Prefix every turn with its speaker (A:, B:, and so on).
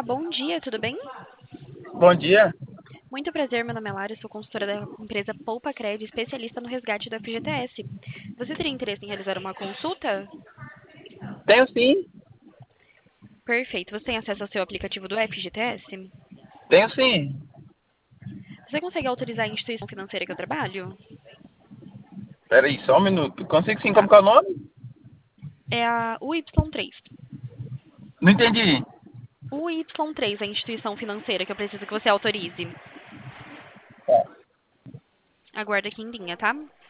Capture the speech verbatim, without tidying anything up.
A: bom dia, tudo bem?
B: Bom dia.
A: Muito prazer, meu nome é Lara, sou consultora da empresa Poupa Cred, especialista no resgate do F G T S. Você teria interesse em realizar uma consulta?
B: Tenho sim,
A: Perfeito. Você tem acesso ao seu aplicativo do F G T S?
B: tenho sim.
A: Você consegue autorizar a instituição financeira que eu trabalho?
B: Pera aí, só um minuto. Consigo sim,
A: Tá.
B: como que é o nome?
A: É a U Y três.
B: Não entendi.
A: U Y três, a instituição financeira que eu preciso que você autorize.
B: Tá.
A: Aguarda aqui em linha, tá?